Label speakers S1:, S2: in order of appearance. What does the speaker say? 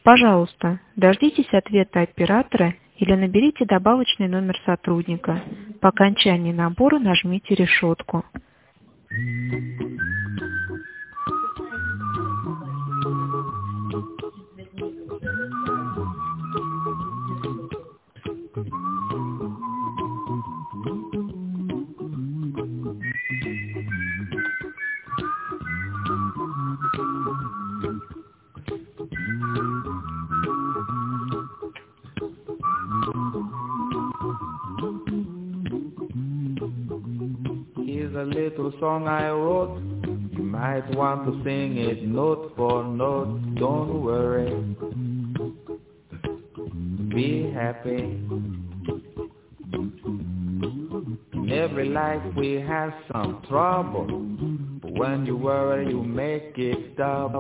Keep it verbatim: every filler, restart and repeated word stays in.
S1: Пожалуйста, дождитесь ответа оператора или наберите добавочный номер сотрудника. По окончании набора нажмите решетку.
S2: Here's a little song I wrote. You might want to sing it note for note. Don't worry. Be happy. In every life we have some trouble. But when you worry, you make it double.